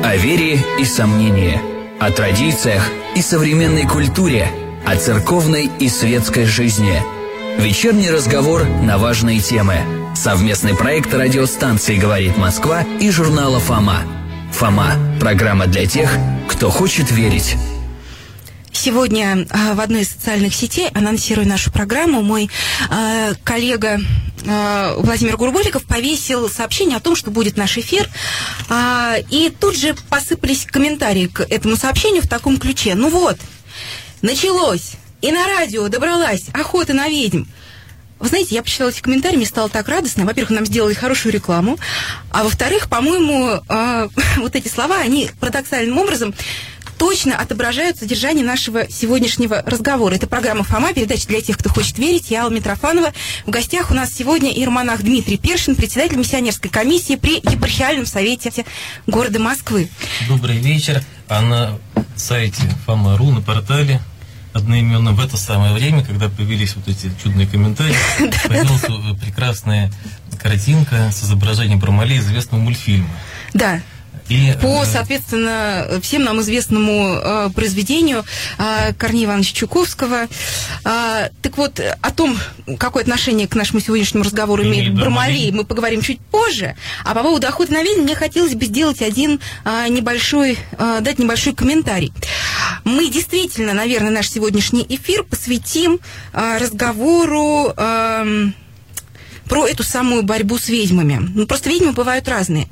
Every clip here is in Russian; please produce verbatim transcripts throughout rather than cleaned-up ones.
О вере и сомнении, о традициях и современной культуре, о церковной и светской жизни. Вечерний разговор на важные темы. Совместный проект радиостанции «Говорит Москва» и журнала «Фома». «Фома» – программа для тех, кто хочет верить. Сегодня э, в одной из социальных сетей, анонсируя нашу программу, мой э, коллега э, Владимир Гурбуликов повесил сообщение о том, что будет наш эфир. Э, и тут же посыпались комментарии к этому сообщению в таком ключе. Ну вот, началось, и на радио добралась охота на ведьм. Вы знаете, я почитала эти комментарии, мне стало так радостно. Во-первых, нам сделали хорошую рекламу, а во-вторых, по-моему, э, вот эти слова, они парадоксальным образом точно отображают содержание нашего сегодняшнего разговора. Это программа «Фома», передача для тех, кто хочет верить. Я Алла Митрофанова. В гостях у нас сегодня иеромонах Дмитрий Першин, председатель миссионерской комиссии при епархиальном совете города Москвы. Добрый вечер. А на сайте Фома.ру, на портале одноименно в это самое время, когда появились вот эти чудные комментарии, появилась прекрасная картинка с изображением Бармалея известного мультфильма. Да. И, по, соответственно, всем нам известному э, произведению э, Корнея Ивановича Чуковского. Э, так вот, о том, какое отношение к нашему сегодняшнему разговору имеет Бармалей, мы поговорим чуть позже. А по поводу охоты на ведьм мне хотелось бы сделать один э, небольшой, э, дать небольшой комментарий. Мы действительно, наверное, наш сегодняшний эфир посвятим э, разговору э, про эту самую борьбу с ведьмами. Ну, просто ведьмы бывают разные.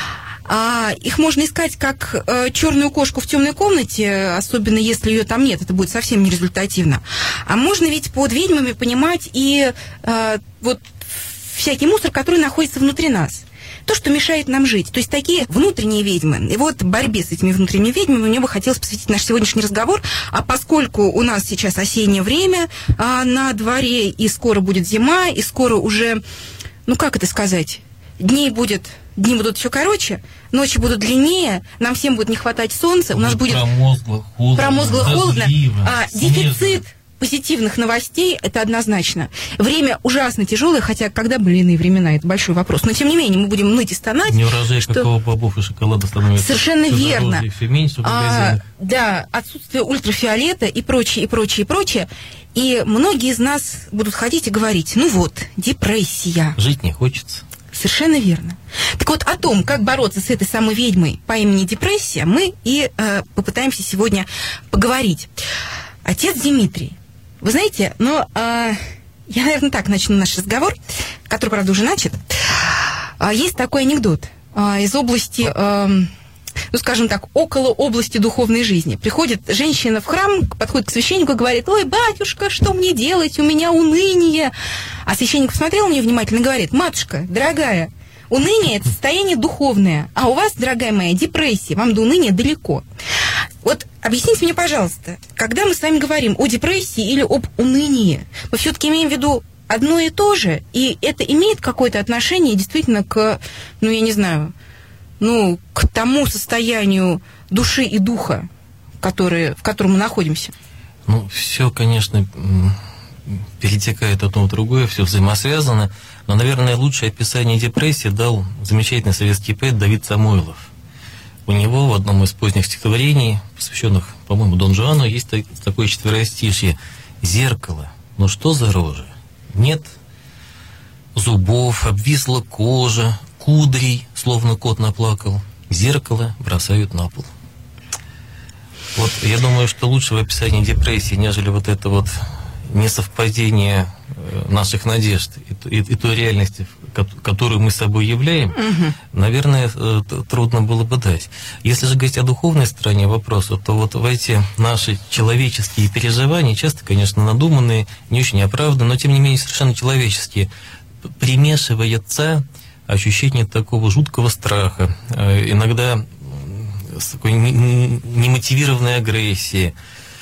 А, их можно искать как э, черную кошку в темной комнате, особенно если ее там нет, это будет совсем нерезультативно. А можно ведь под ведьмами понимать и э, вот всякий мусор, который находится внутри нас. То, что мешает нам жить. То есть такие внутренние ведьмы. И вот борьбе с этими внутренними ведьмами мне бы хотелось посвятить наш сегодняшний разговор. А поскольку у нас сейчас осеннее время а, на дворе, и скоро будет зима, и скоро уже, ну как это сказать, дней будет... Дни будут еще короче, ночи будут длиннее, нам всем будет не хватать солнца, у нас будет промозгло, холодно, промозгло, холодно а снежно. Дефицит позитивных новостей, это однозначно. Время ужасно тяжелое, хотя когда были иные времена, это большой вопрос. Но тем не менее, мы будем ныть и стонать. Не урожай что... какого бобов и шоколада становится. Совершенно все верно. Дороже, все меньше в а, да, отсутствие ультрафиолета и прочее, и прочее, и прочее. И многие из нас будут ходить и говорить, ну вот, депрессия. Жить не хочется. Совершенно верно. Так вот, о том, как бороться с этой самой ведьмой по имени депрессия, мы и э, попытаемся сегодня поговорить. Отец Дмитрий, вы знаете, но э, я, наверное, так начну наш разговор, который, правда, уже начат. Э, есть такой анекдот э, из области... Э, ну, скажем так, около области духовной жизни. Приходит женщина в храм, подходит к священнику и говорит: ой, батюшка, что мне делать, у меня уныние. А священник посмотрел на нее внимательно и говорит: матушка, дорогая, уныние – это состояние духовное, а у вас, дорогая моя, депрессия, вам до уныния далеко. Вот объясните мне, пожалуйста, когда мы с вами говорим о депрессии или об унынии, мы все-таки имеем в виду одно и то же, и это имеет какое-то отношение действительно к, ну, я не знаю... ну, к тому состоянию души и духа, которые, в котором мы находимся? Ну, все, конечно, перетекает одно в другое, все взаимосвязано. Но, наверное, лучшее описание депрессии дал замечательный советский поэт Давид Самойлов. У него в одном из поздних стихотворений, посвященных, по-моему, Дон Жуану, есть такое четверостишье: «Зеркало, ну что за рожа? Нет зубов, обвисла кожа, кудрей, словно кот наплакал, зеркало бросают на пол». Вот я думаю, что лучшего описания депрессии, нежели вот это вот несовпадение наших надежд и, и, и той реальности, которую мы собой являем, угу. наверное, трудно было бы дать. Если же говорить о духовной стороне вопроса, то вот в эти наши человеческие переживания, часто, конечно, надуманные, не очень оправданные, но тем не менее совершенно человеческие, примешивается ощущение такого жуткого страха, иногда такой немотивированной агрессии,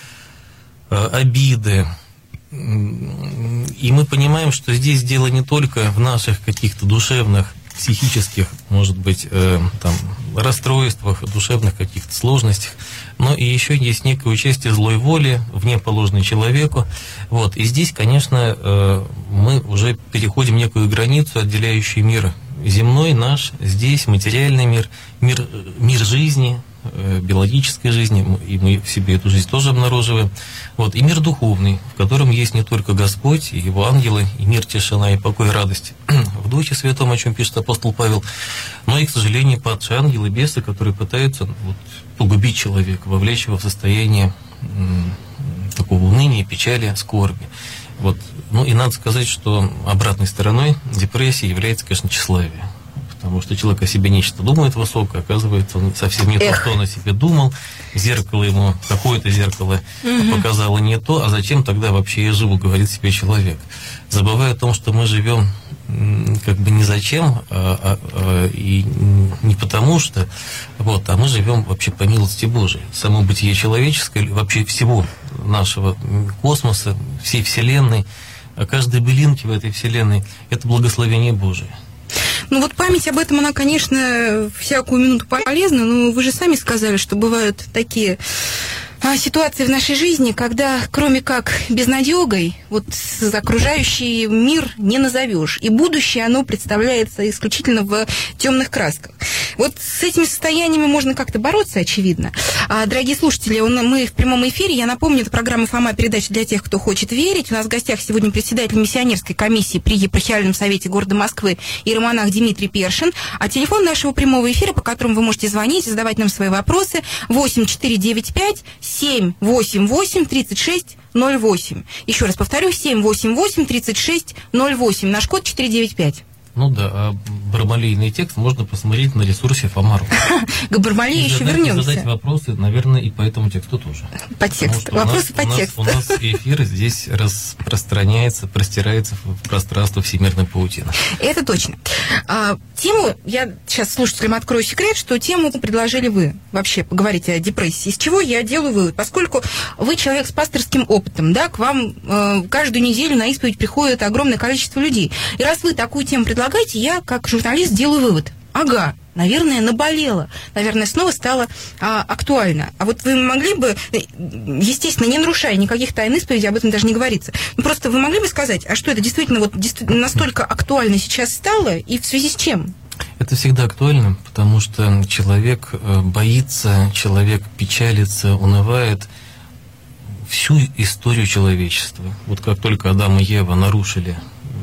обиды. И мы понимаем, что здесь дело не только в наших каких-то душевных, психических, может быть, там, расстройствах, душевных каких-то сложностях, но и еще есть некое участие злой воли, вне положенной человеку. Вот. И здесь, конечно, мы уже переходим некую границу, отделяющую мир земной наш, здесь материальный мир, мир, мир жизни, биологической жизни, и мы в себе эту жизнь тоже обнаруживаем. Вот, и мир духовный, в котором есть не только Господь и Его ангелы, и мир, тишина, и покой, и радость в Духе Святом, о чем пишет апостол Павел, но и, к сожалению, падшие ангелы, бесы, которые пытаются вот, погубить человека, вовлечь его в состояние м, такого уныния, печали, скорби. Вот. Ну и надо сказать, что обратной стороной депрессии является, конечно, тщеславие. Потому что человек о себе нечто думает высокое, оказывается, он совсем не то, что он о себе думал. Зеркало ему, какое-то зеркало угу. показало не то, а зачем тогда вообще я живу, говорит себе человек. Забывая о том, что мы живем как бы не зачем, а, а, а, и не потому что, вот, а мы живем вообще по милости Божией. Само бытие человеческое, вообще всего нашего космоса, всей Вселенной, а каждой былинки в этой Вселенной – это благословение Божие. Ну вот память об этом, она, конечно, всякую минуту полезна, но вы же сами сказали, что бывают такие ситуации в нашей жизни, когда, кроме как безнадегой, вот окружающий мир не назовешь, и будущее, оно представляется исключительно в темных красках. Вот с этими состояниями можно как-то бороться, очевидно. А, дорогие слушатели, он, мы в прямом эфире, я напомню, это программа «Фома», передача для тех, кто хочет верить. У нас в гостях сегодня председатель миссионерской комиссии при епархиальном совете города Москвы иеромонах Дмитрий Першин. А телефон нашего прямого эфира, по которому вы можете звонить, задавать нам свои вопросы, восемь четыре девять пять семь восемь восемь тридцать шесть ноль восемь. Еще раз повторю, семь восемь восемь тридцать шесть ноль восемь. Наш код четыре девять пять. Ну да, а бармалейный текст можно посмотреть на ресурсе Фома. К Бармалею еще вернемся. Задать вопросы, наверное, и по этому тексту тоже. По тексту. Вопросы по тексту. У нас эфир здесь распространяется, простирается в пространство всемирной паутины. Это точно. А, тему, я сейчас слушателям открою секрет, что тему предложили вы. Вообще поговорить о депрессии. Из чего я делаю вывод? Поскольку вы человек с пасторским опытом, да, к вам э, каждую неделю на исповедь приходит огромное количество людей. И раз вы такую тему предлагаете, я, как журналист, делаю вывод. Ага, наверное, наболело. Наверное, снова стало а, актуально. А вот вы могли бы, естественно, не нарушая никаких тайн исповеди, об этом даже не говорится, но просто вы могли бы сказать, а что это действительно, вот, действительно настолько актуально сейчас стало, и в связи с чем? Это всегда актуально, потому что человек боится, человек печалится, унывает всю историю человечества. Вот как только Адам и Ева нарушили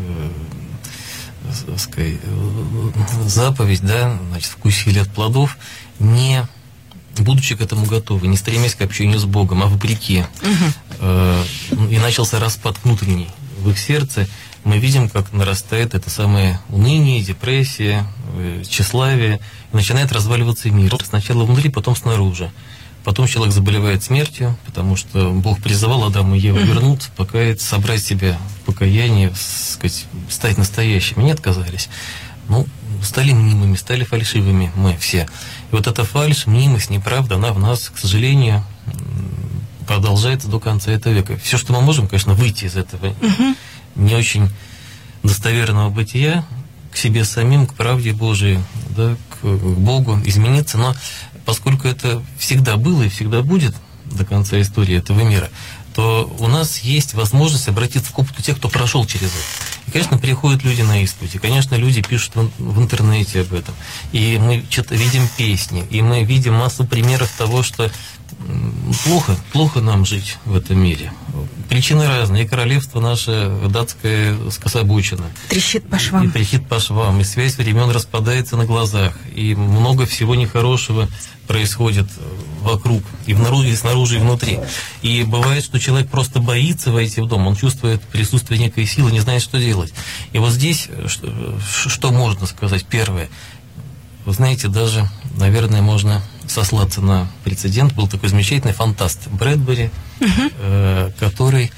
сказать, заповедь, да, значит, вкусили от плодов, не будучи к этому готовы, не стремясь к общению с Богом, а вопреки. Угу. Э, и начался распад внутренний в их сердце. Мы видим, как нарастает это самое уныние, депрессия, э, тщеславие, и начинает разваливаться мир. Сначала внутри, потом снаружи. Потом человек заболевает смертью, потому что Бог призывал Адама и Еву вернуться, покаяться, собрать себя в покаянии, сказать, стать настоящими. Они отказались. Ну, стали мнимыми, стали фальшивыми мы все. И вот эта фальшь, мнимость, неправда, она в нас, к сожалению, продолжается до конца этого века. Все, что мы можем, конечно, выйти из этого uh-huh. не очень достоверного бытия, к себе самим, к правде Божией, да, к, к Богу, измениться, но поскольку это всегда было и всегда будет до конца истории этого мира, то у нас есть возможность обратиться к опыту тех, кто прошел через это. И, конечно, приходят люди на исповедь, и, конечно, люди пишут в, в интернете об этом. И мы что-то видим песни, и мы видим массу примеров того, что плохо, плохо нам жить в этом мире. Причины разные. И королевство наше датское скособочено. Трещит по швам. И трещит по швам. И связь времен распадается на глазах. И много всего нехорошего происходит вокруг. И, внаружи, и снаружи, и внутри. И бывает, что человек просто боится войти в дом. Он чувствует присутствие некой силы, не знает, что делать. И вот здесь, что, что можно сказать? Первое. Вы знаете, даже, наверное, можно сослаться на прецедент. Был такой замечательный фантаст Брэдбери, uh-huh. э, который,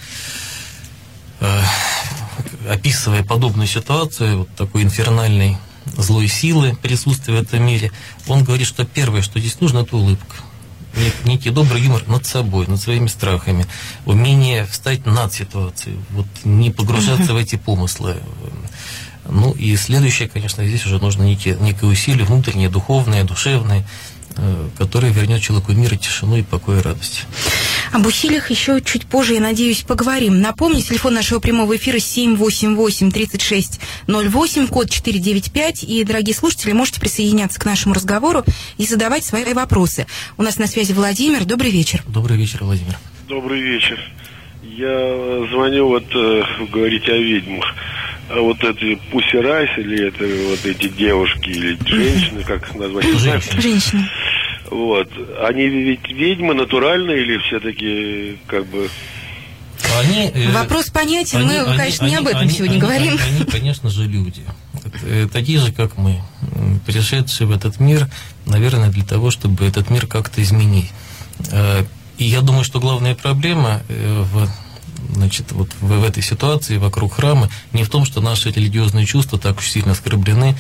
э, описывая подобную ситуацию, вот такой инфернальной злой силы, присутствия в этом мире, он говорит, что первое, что здесь нужно, это улыбка. Некий добрый юмор над собой, над своими страхами, умение встать над ситуацией, вот не погружаться uh-huh. в эти помыслы. Ну и следующее, конечно, здесь уже нужно некие, некое усилие внутреннее, духовное, душевное, которое вернет человеку мир, тишину и покой и радость. Об усилиях еще чуть позже, я надеюсь, поговорим. Напомню, телефон нашего прямого эфира семь восемь восемь тридцать шесть ноль восемь, код четыреста девяносто пять. И, дорогие слушатели, можете присоединяться к нашему разговору и задавать свои вопросы. У нас на связи Владимир. Добрый вечер. Добрый вечер, Владимир. Добрый вечер. Я звоню, вот, э, говорите о ведьмах. А вот эти Пусси Райс, или это вот эти девушки, или женщины, как назвать? Женщины. Женщины. Вот. Они ведь ведьмы натуральные или все-таки как бы... Они, э, Вопрос понятен. они, Мы, они, конечно, они, не об этом они, сегодня они, говорим. Они, они, конечно же, люди. Такие же, как мы. Пришедшие в этот мир, наверное, для того, чтобы этот мир как-то изменить. И я думаю, что главная проблема в... Значит, вот в, в этой ситуации вокруг храма не в том, что наши религиозные чувства так уж сильно оскорблены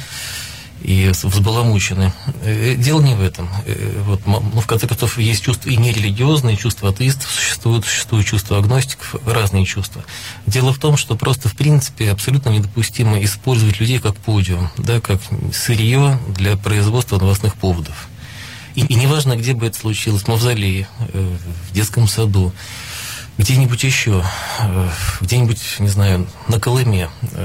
и взбаламучены. Дело не в этом. Вот, ну, в конце концов, есть чувства и нерелигиозные, чувства атеистов существуют, существуют чувства агностиков, разные чувства. Дело в том, что просто, в принципе, абсолютно недопустимо использовать людей как подиум, да, как сырье для производства новостных поводов. И, и неважно, где бы это случилось, в мавзолее, в детском саду, где-нибудь еще, где-нибудь, не знаю, на Колыме,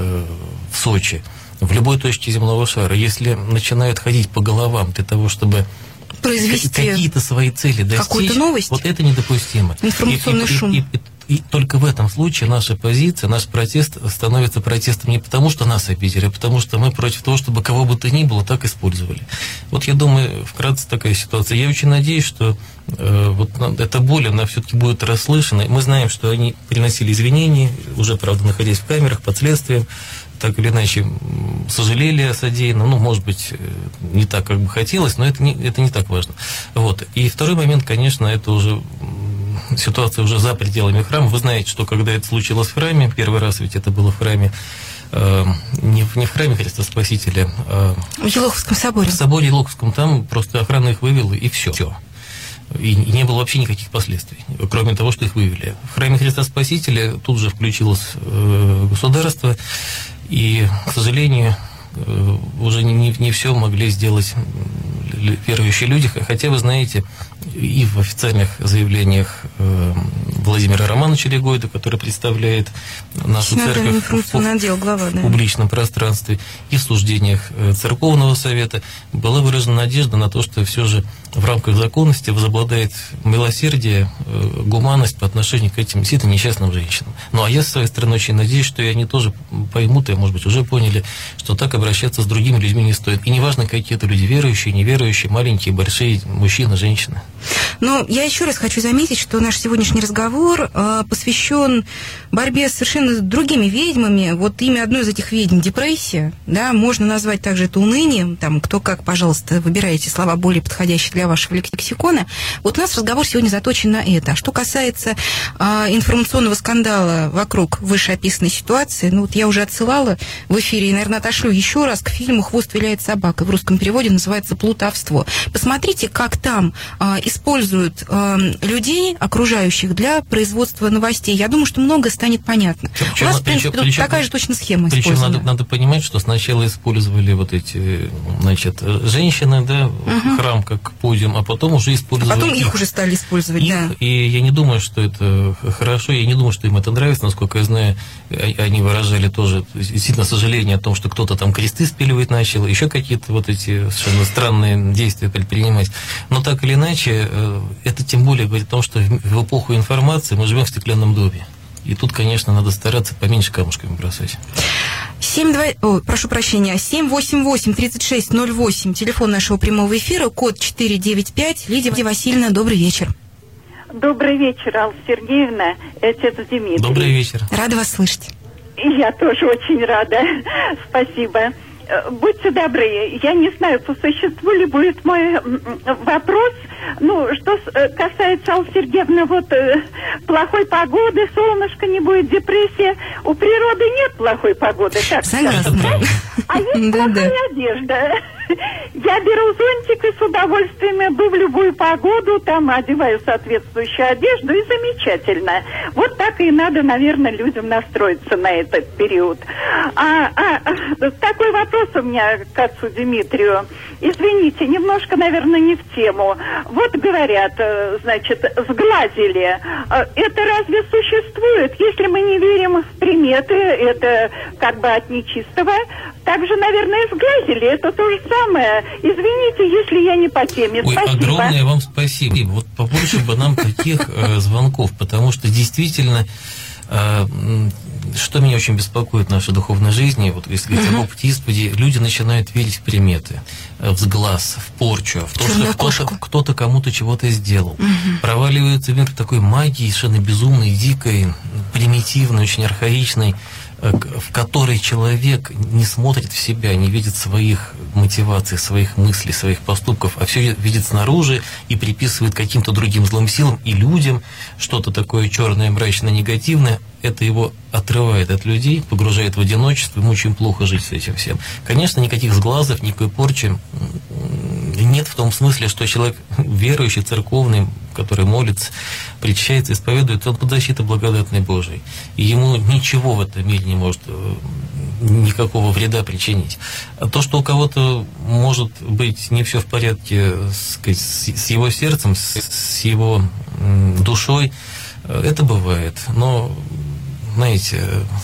в Сочи, в любой точке земного шара, если начинают ходить по головам для того, чтобы произвести какие-то свои цели достичь, какую-то новость, вот это недопустимо. Информационный и, и, шум. И, и, и, и только в этом случае наша позиция, наш протест становится протестом не потому, что нас обидели, а потому что мы против того, чтобы кого бы то ни было так использовали. Вот я думаю, вкратце такая ситуация. Я очень надеюсь, что э, вот эта боль, она все-таки будет расслышана. Мы знаем, что они приносили извинения, уже, правда, находясь в камерах под следствием, так или иначе сожалели о содеянном, ну, может быть, не так, как бы хотелось, но это не, это не так важно. Вот. И второй момент, конечно, это уже ситуация уже за пределами храма. Вы знаете, что когда это случилось в храме, первый раз ведь это было в храме, э, не, в, не в храме Христа Спасителя, а в Елоховском соборе. В соборе Елоховском, там просто охрана их вывела, и все. И, и не было вообще никаких последствий, кроме того, что их вывели. В храме Христа Спасителя тут же включилось э, государство, и, к сожалению, э, уже не, не, не все могли сделать верующие люди, хотя, вы знаете, и в официальных заявлениях э, Владимира Романовича Легойда, который представляет нашу церковь в, отдел, глава, да. в публичном пространстве, и в суждениях э, Церковного совета была выражена надежда на то, что все же в рамках законности возобладает милосердие, э, гуманность по отношению к этим действительно несчастным женщинам. Ну, а я, с своей стороны, очень надеюсь, что и они тоже поймут, и, может быть, уже поняли, что так обращаться с другими людьми не стоит. И неважно, какие это люди, верующие, неверующие, маленькие, большие, мужчины, женщины. Но я еще раз хочу заметить, что наш сегодняшний разговор э, посвящен борьбе с совершенно другими ведьмами. Вот имя одной из этих ведьм — депрессия. Да, можно назвать также это унынием. Там, кто как, пожалуйста, выбирайте слова более подходящие для вашего лексикона. Вот у нас разговор сегодня заточен на это. А что касается э, информационного скандала вокруг вышеописанной ситуации, ну вот я уже отсылала в эфире и, наверное, отошлю еще раз к фильму «Хвост виляет собака». В русском переводе называется «Плутовство». Посмотрите, как там э, используют э, людей, окружающих, для производства новостей. Я думаю, что многое станет понятно. Причем, У вас, в принципе, причем, тут причем, такая же точно схема причем использована. Надо, надо понимать, что сначала использовали вот эти, значит, женщины, да, угу. храм как подиум, а потом уже использовали А потом их, их уже стали использовать, их, да. И я не думаю, что это хорошо, я не думаю, что им это нравится. Насколько я знаю, они выражали тоже действительно сожаление о том, что кто-то там кресты спиливать начал, еще какие-то вот эти совершенно странные действия предпринимать. Но так или иначе, это тем более говорит о том, что в эпоху информации мы живем в стеклянном доме. И тут, конечно, надо стараться поменьше камушками бросать. семь два... О, прошу прощения, семь восемь восемь тридцать шесть ноль восемь, телефон нашего прямого эфира, код четыреста девяносто пять. Лидия Васильевна, добрый вечер. Добрый вечер, Алла Сергеевна, отец Дмитрий. Добрый вечер. Рада вас слышать. И я тоже очень рада. Спасибо. Будьте добры, я не знаю, по существу ли будет мой вопрос. Ну, что касается, Аллы Сергеевны, вот плохой погоды, солнышко не будет, депрессия. У природы нет плохой погоды, так Согласна. А есть плохая одежда. Я беру зонтик и с удовольствием удовольствием иду в любую погоду, там одеваю соответствующую одежду, и замечательно. Вот так и надо, наверное, людям настроиться на этот период. А, а, а такой вопрос у меня к отцу Дмитрию. Извините, немножко, наверное, не в тему. Вот говорят, значит, сглазили. Это разве существует? Если мы не верим в приметы, это как бы от нечистого. Также, наверное, сглазили. Это то же самое. Извините, если я не по теме. Ой, спасибо. Огромное вам спасибо. Вот побольше бы нам таких э, звонков, потому что действительно, э, что меня очень беспокоит в нашей духовной жизни, вот если говорить uh-huh. об опыте исповеди, люди начинают верить в приметы, в сглаз, в порчу, в то, что кто-то, кто-то кому-то чего-то сделал. Uh-huh. Проваливаются в мир такой магии, совершенно безумной, дикой, примитивной, очень архаичной, в которой человек не смотрит в себя, не видит своих мотиваций, своих мыслей, своих поступков, а все видит снаружи и приписывает каким-то другим злым силам и людям что-то такое черное, мрачное, негативное. Это его отрывает от людей, погружает в одиночество, ему очень плохо жить с этим всем. Конечно, никаких сглазов, никакой порчи нет в том смысле, что человек верующий, церковный, который молится, причащается, исповедует, он под защитой благодатной Божией. И ему ничего в этом мире не может никакого вреда причинить. А то, что у кого-то может быть не все в порядке, сказать, с его сердцем, с его душой, это бывает. Но, знаете,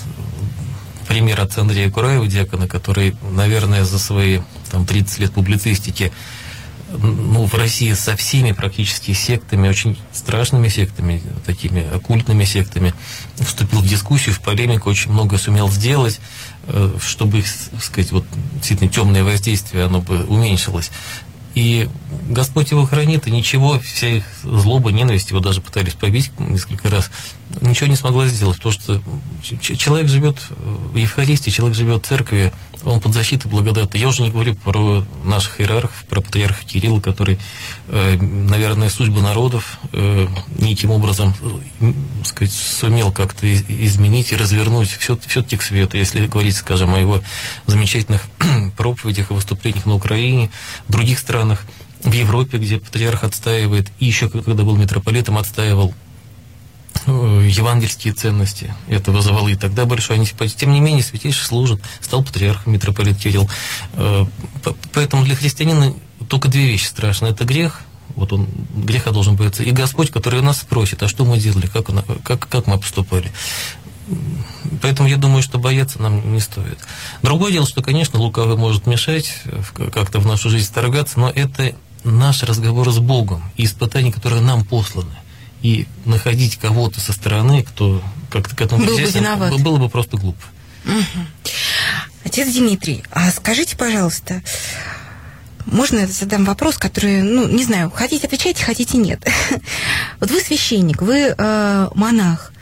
пример отца Андрея Кураева, диакона, который, наверное, за свои там, тридцать лет публицистики, ну, в России со всеми практически сектами, очень страшными сектами, такими оккультными сектами, вступил в дискуссию, в полемику, очень много сумел сделать, чтобы их, так сказать, вот действительно темное воздействие, оно бы уменьшилось. И Господь его хранит, и ничего, вся их злоба, ненависть, его даже пытались побить несколько раз, ничего не смогла сделать, потому что человек живет в Евхаристии, человек живет в церкви, он под защитой благодати. Я уже не говорю про наших иерархов, про патриарха Кирилла, который, наверное, судьбу народов неким образом, так сказать, сумел как-то изменить и развернуть все-таки к свету. Если говорить, скажем, о его замечательных проповедях и выступлениях на Украине, в других странах, в Европе, где патриарх отстаивает, и еще когда был митрополитом, отстаивал евангельские ценности. Это вызывало и тогда большую антипатию. Тем не менее, святейший служит, стал патриархом, митрополит Кирилл. Поэтому для христианина только две вещи страшные. Это грех, вот он, греха должен бояться, и Господь, который нас спросит, а что мы делали, как, он, как, как мы поступали. Поэтому я думаю, что бояться нам не стоит. Другое дело, что, конечно, лукавый может мешать, как-то в нашу жизнь вторгаться, но это наш разговор с Богом и испытания, которые нам посланы. И находить кого-то со стороны, кто как-то к этому причастен, было бы просто глупо. Угу. Отец Дмитрий, а скажите, пожалуйста, можно я задам вопрос, который, ну, не знаю, хотите отвечайте, хотите нет. Вот вы священник, вы э, монах,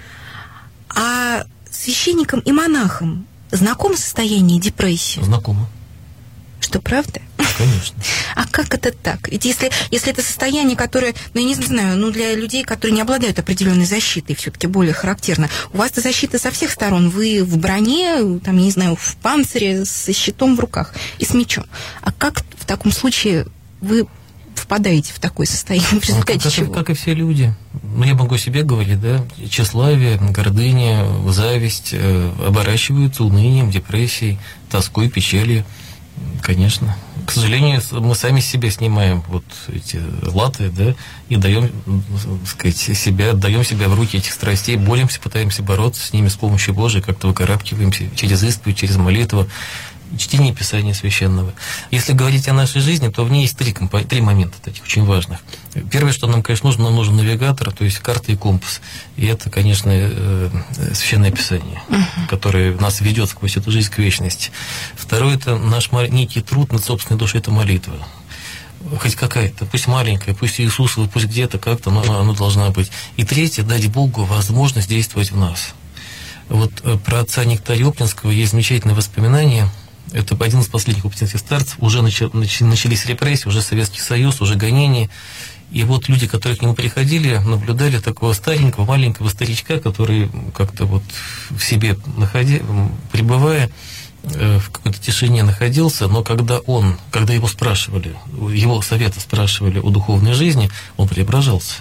а священникам и монахам знакомо состояние депрессии? Знакомо. Что, правда? Конечно. А как это так? Ведь если, если это состояние, которое, ну, я не знаю, ну, для людей, которые не обладают определенной защитой, все-таки более характерно, у вас-то защита со всех сторон. Вы в броне, там, я не знаю, в панцире, с щитом в руках и с мечом. А как в таком случае вы впадаете в такое состояние? В результате как, чего? Как, как и все люди. Ну, я могу о себе говорить, да, тщеславие, гордыня, зависть э, оборачиваются унынием, депрессией, тоской, печалью. Конечно. К сожалению, мы сами себе снимаем вот эти латы, да, и даем, так сказать, себя, отдаем себя в руки этих страстей, боремся, пытаемся бороться с ними с помощью Божией, как-то выкарабкиваемся через исповедь, через молитву, чтение Писания Священного. Если говорить о нашей жизни, то в ней есть три, три момента таких очень важных. Первое, что нам, конечно, нужно, нам нужен навигатор, то есть карта и компас. И это, конечно, Священное Писание, uh-huh. которое нас ведет сквозь эту жизнь к вечности. Второе, это наш некий труд над собственной душой, это молитва. Хоть какая-то, пусть маленькая, пусть Иисусова, пусть где-то как-то, но она должна быть. И третье, дать Богу возможность действовать в нас. Вот про отца Нектария Оптинского есть замечательное воспоминание. Это один из последних оптинских старцев. Уже начались репрессии, уже Советский Союз, уже гонения. И вот люди, которые к нему приходили, наблюдали такого старенького, маленького старичка, который как-то вот в себе находя, пребывая, в какой-то тишине находился, но когда он, когда его спрашивали, его совета спрашивали о духовной жизни, он преображался.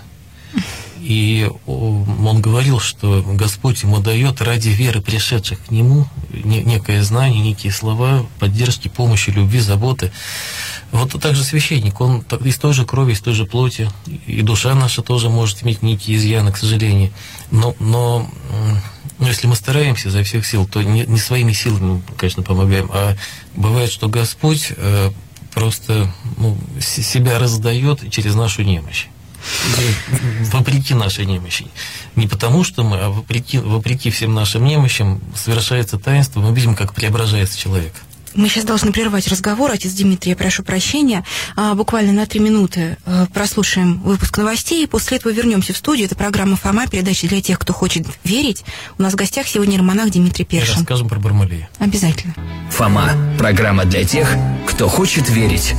И он говорил, что Господь ему дает ради веры пришедших к нему некое знание, некие слова поддержки, помощи, любви, заботы. Вот также священник, он из той же крови, из той же плоти, и душа наша тоже может иметь некие изъяны, к сожалению. Но, но если мы стараемся изо всех сил, то не, не своими силами, конечно, помогаем, а бывает, что Господь э, просто ну, себя раздает через нашу немощь. Вопреки нашей немощи. Не потому, что мы, а вопреки, вопреки всем нашим немощам совершается таинство, мы видим, как преображается человек. Мы сейчас должны прервать разговор. Отец Дмитрий, я прошу прощения. А, буквально на три минуты а, прослушаем выпуск новостей, и после этого вернемся в студию. Это программа «Фома», передача для тех, кто хочет верить. У нас в гостях сегодня иеромонах Дмитрий Першин. Расскажем про Бармалея. Обязательно. «Фома» – программа для тех, кто хочет верить.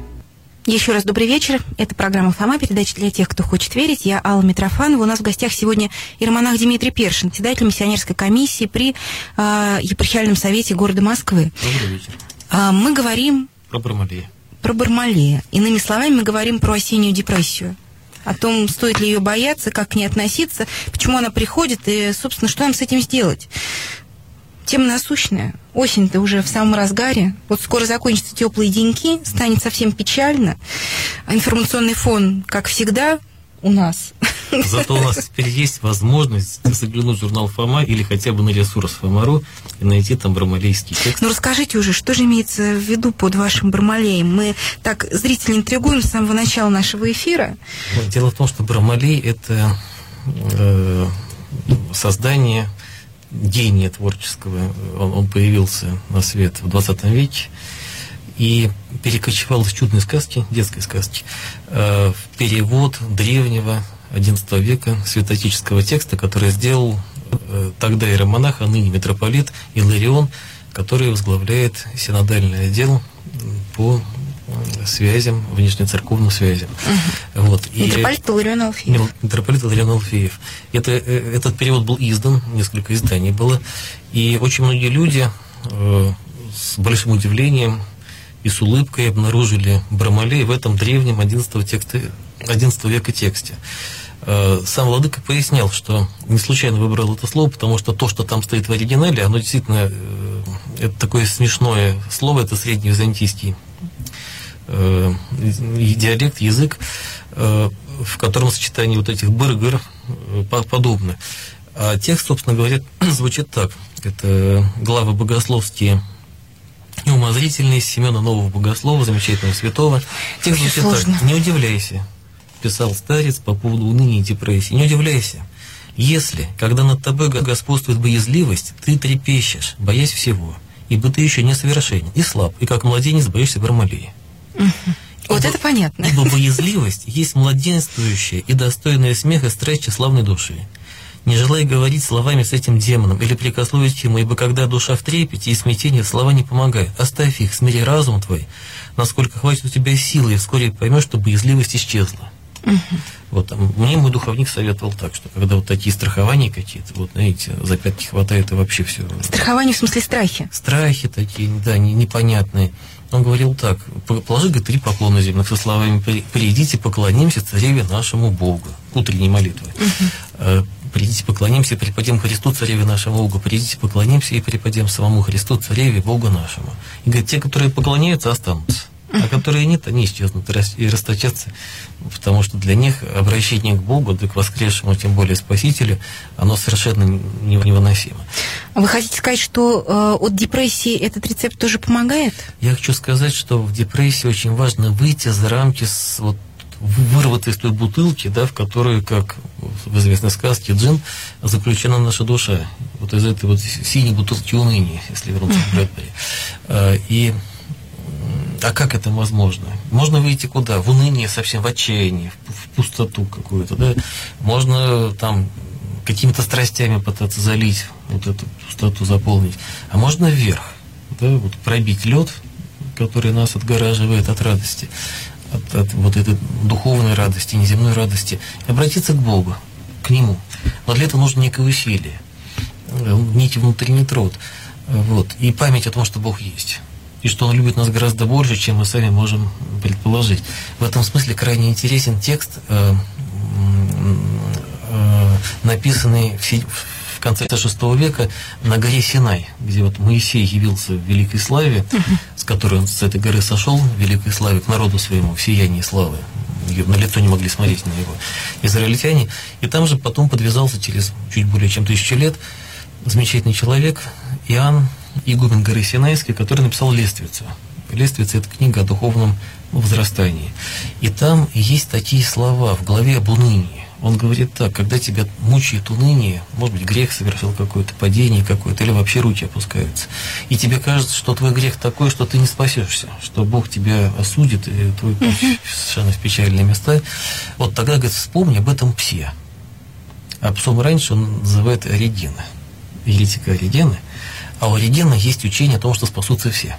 Еще раз добрый вечер. Это программа «Фома», передача для тех, кто хочет верить. Я Алла Митрофанова. У нас в гостях сегодня иеромонах Дмитрий Першин, председатель миссионерской комиссии при э, епархиальном совете города Москвы. Добрый вечер. Э, мы говорим... Про Бармалея. Про Бармалея. Иными словами, мы говорим про осеннюю депрессию. О том, стоит ли ее бояться, как к ней относиться, почему она приходит и, собственно, что нам с этим сделать. Тема насущная. Осень-то уже в самом разгаре. Вот скоро закончатся теплые деньки, станет совсем печально. Информационный фон, как всегда, у нас. Зато у нас теперь есть возможность заглянуть в журнал «Фома» или хотя бы на ресурс «Фома.ру» и найти там бармалейский текст. Ну, расскажите уже, что же имеется в виду под вашим Бармалеем? Мы так зрителей интригуем с самого начала нашего эфира. Дело в том, что Бармалей – это э, создание... гения творческого. Он, он появился на свет в двадцатом веке и перекочевал из чудной сказки, детской сказки, э, в перевод древнего одиннадцатого века святоотеческого текста, который сделал э, тогда иеромонах, а ныне митрополит Иларион, который возглавляет синодальный отдел по связям, внешнецерковным связям. Угу. Вот. Митрополит Иларион Алфеев. Митрополит Иларион Алфеев. Это, этот перевод был издан, несколько изданий было, и очень многие люди э, с большим удивлением и с улыбкой обнаружили Бармалея в этом древнем одиннадцатого века тексте. Э, сам владыка пояснял, что не случайно выбрал это слово, потому что то, что там стоит в оригинале, оно действительно, э, это такое смешное слово, это средневизантийский Э, диалект, язык, э, в котором сочетание вот этих быр-гыр э, подобно. А текст, собственно говоря, звучит так. Это главы богословские и умозрительные Семена Нового Богослова, замечательного святого. Текст звучит так. «Не удивляйся», писал старец по поводу уныния и депрессии, «не удивляйся, если, когда над тобой господствует боязливость, ты трепещешь, боясь всего, ибо ты еще несовершенен и слаб, и как младенец боишься Бармалея». Угу. Вот ибо, это понятно. Ибо боязливость есть младенствующая и достойная смеха страсть тщеславной души. Не желай говорить словами с этим демоном или прикословить ему, ибо когда душа в трепете и смятении, слова не помогают. Оставь их, смири разум твой, насколько хватит у тебя силы, и вскоре поймешь, что боязливость исчезла. Угу. Вот, мне мой духовник советовал так, что когда вот такие страхования какие-то, вот, знаете, за пятки хватает и вообще все. Страхование в смысле страхи? Страхи такие, да, непонятные. Он говорил так: положи, говорит, три поклона земных со словами: «Придите, поклонимся цареве нашему Богу». Утренней молитвы. Угу. «Придите, поклонимся и преподем Христу, цареве нашему Богу». «Придите, поклонимся и преподем самому Христу, цареве Богу нашему». И говорит, те, которые поклоняются, останутся. А которые нет, они исчезнут и расточатся, потому что для них обращение к Богу, да к воскресшему, тем более Спасителю, оно совершенно невыносимо. Вы хотите сказать, что э, от депрессии этот рецепт тоже помогает? Я хочу сказать, что в депрессии очень важно выйти за рамки, с, вот, вырваться из той бутылки, да, в которую, как в известной сказке, джин, заключена наша душа. Вот из этой вот синей бутылки уныния, если вернуться к Брэдбери. И А как это возможно? Можно выйти куда? В уныние, совсем в отчаяние, в пустоту какую-то, да? Можно там какими-то страстями пытаться залить, вот эту пустоту заполнить. А можно вверх, да? Вот пробить лед, который нас отгораживает от радости, от, от вот этой духовной радости, неземной радости, и обратиться к Богу, к Нему. Но для этого нужно некое усилие, некий внутренний труд. Вот. И память о том, что Бог есть. И что Он любит нас гораздо больше, чем мы сами можем предположить. В этом смысле крайне интересен текст, э, э, написанный в, в конце шестого века на горе Синай, где вот Моисей явился в великой славе, uh-huh. с которой он с этой горы сошел в великой славе к народу своему, в сиянии славы. На лицо не могли смотреть на него израильтяне. И там же потом подвязался через чуть более чем тысячу лет замечательный человек Иоанн, игумен горы Синайской, который написал «Лествицу». «Лествица» — это книга о духовном возрастании. И там есть такие слова в главе об унынии. Он говорит так: когда тебя мучает уныние, может быть, грех совершил какое-то, падение какое-то, или вообще руки опускаются, и тебе кажется, что твой грех такой, что ты не спасешься, что Бог тебя осудит, и твой путь совершенно в печальные места, вот тогда, говорит, вспомни об этом псе. А псом раньше он называет Оригена, еретика Оригена. А у Оригена есть учение о том, что спасутся все.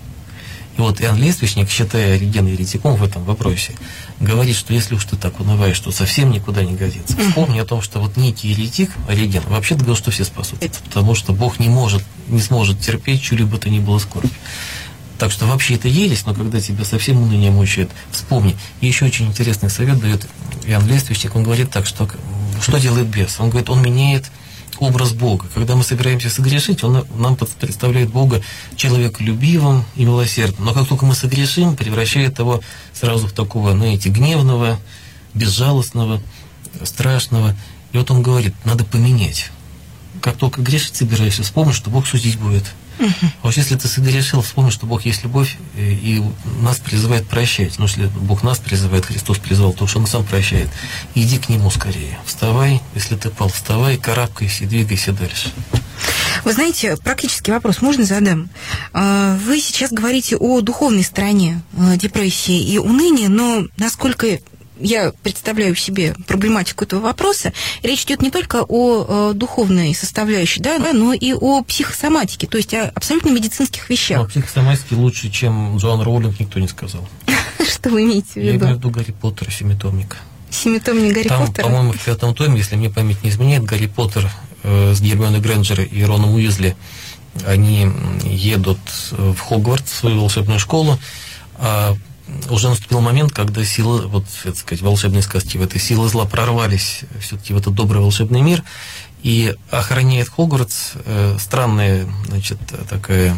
И вот Иоанн Лествичник, считая Оригена еретиком в этом вопросе, говорит, что если уж ты так унываешь, что совсем никуда не годится, вспомни о том, что вот некий еретик, Ориген, вообще-то говорил, что все спасутся, потому что Бог не может, не сможет терпеть чью-либо то ни было скорбь. Так что вообще это ересь, но когда тебя совсем уныние мучает, вспомни. И еще очень интересный совет дает Иоанн Лествичник. Он говорит так, что что делает бес? Он говорит, он меняет образ Бога. Когда мы собираемся согрешить, Он нам представляет Бога человеколюбивым и милосердным. Но как только мы согрешим, превращает его сразу в такого, знаете, гневного, безжалостного, страшного. И вот Он говорит, надо поменять. Как только грешить собираешься, вспомни, что Бог судить будет. Uh-huh. А вот если ты согрешил, вспомни, что Бог есть любовь, и нас призывает прощать. Ну, если Бог нас призывает, Христос призывал, то что Он сам прощает. Иди к Нему скорее. Вставай, если ты пал, вставай, карабкайся и двигайся дальше. Вы знаете, практический вопрос можно задам? Вы сейчас говорите о духовной стороне депрессии и уныния, но насколько я представляю себе проблематику этого вопроса, речь идет не только о, о духовной составляющей, да, но и о психосоматике, то есть о абсолютно медицинских вещах. Но психосоматике лучше, чем Джоан Роулинг, никто не сказал. Что вы имеете в виду? Я имею в виду Гарри Поттер, семитомник. Семитомник Гарри Там, Поттера? по-моему, в пятом томе, если мне память не изменяет, Гарри Поттер э, с Гермионой Грэнджер и Роном Уизли, они едут в Хогвартс, в свою волшебную школу, а уже наступил момент, когда силы, вот, так сказать, волшебные сказки в этой силы зла прорвались все-таки в этот добрый волшебный мир, и охраняет Хогвартс э, странная, значит, такая,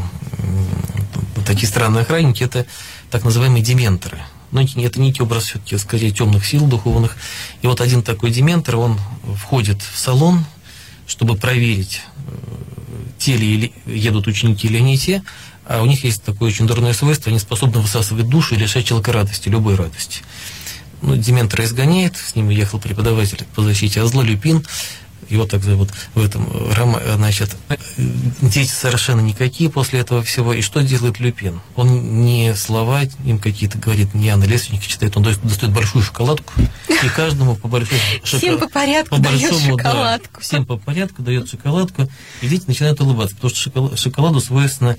э, такие странные охранники, это так называемые дементоры. Но это не образ все-таки, скорее, темных сил духовных. И вот один такой дементор, он входит в салон, чтобы проверить, э, те ли едут ученики или не те. А у них есть такое очень дурное свойство, они способны высасывать душу и лишать человека радости, любой радости. Ну, дементора изгоняет, с ним ехал преподаватель по защите от зла Люпин, его так зовут в этом романе, значит, дети совершенно никакие после этого всего. И что делает Люпин? Он не слова им какие-то говорит, не Иоанн Лествичник читает, он достает большую шоколадку, и каждому по большой шоколадке. Всем по порядку дает шоколадку. Да, всем по порядку дает шоколадку, и дети начинают улыбаться, потому что шоколаду свойственно